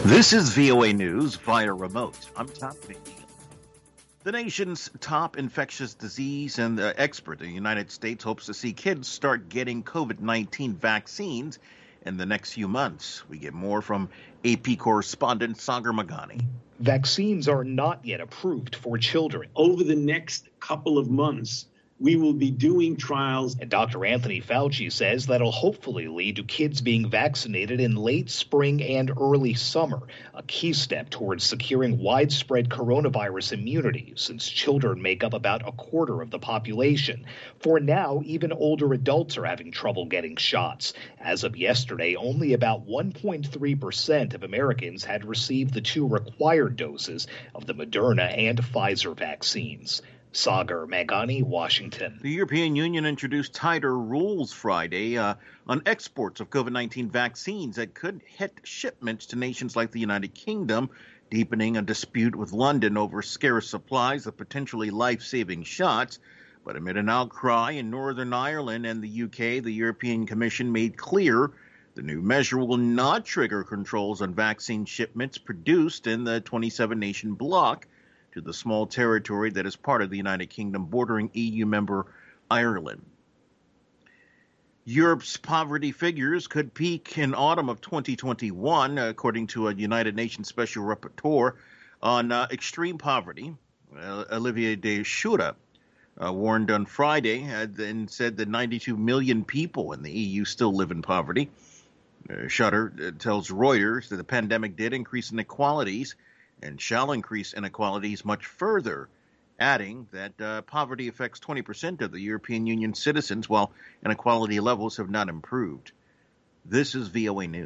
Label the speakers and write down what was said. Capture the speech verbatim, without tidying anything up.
Speaker 1: This is V O A News via remote. I'm Tom McNeil. The nation's top infectious disease and uh, expert in the United States hopes to see kids start getting COVID nineteen vaccines in the next few months. We get more from A P correspondent Sagar Meghani.
Speaker 2: Vaccines are not yet approved for children.
Speaker 3: Over the next couple of months, we will be doing trials.
Speaker 2: And Doctor Anthony Fauci says that'll hopefully lead to kids being vaccinated in late spring and early summer, a key step towards securing widespread coronavirus immunity, since children make up about a quarter of the population. For now, even older adults are having trouble getting shots. As of yesterday, only about one point three percent of Americans had received the two required doses of the Moderna and Pfizer vaccines. Sagar Meghani, Washington.
Speaker 1: The European Union introduced tighter rules Friday uh, on exports of COVID nineteen vaccines that could hit shipments to nations like the United Kingdom, deepening a dispute with London over scarce supplies of potentially life-saving shots. But amid an outcry in Northern Ireland and the U K, the European Commission made clear the new measure will not trigger controls on vaccine shipments produced in the twenty-seven nation bloc to the small territory that is part of the United Kingdom bordering E U member Ireland. Europe's poverty figures could peak in autumn of twenty twenty-one, according to a United Nations Special Rapporteur on uh, extreme poverty. Uh, Olivier de Schutter uh, warned on Friday uh, and said that ninety-two million people in the E U still live in poverty. Uh, Schutter uh, tells Reuters that the pandemic did increase inequalities and shall increase inequalities much further, adding that uh, poverty affects twenty percent of the European Union citizens, while inequality levels have not improved. This is V O A News.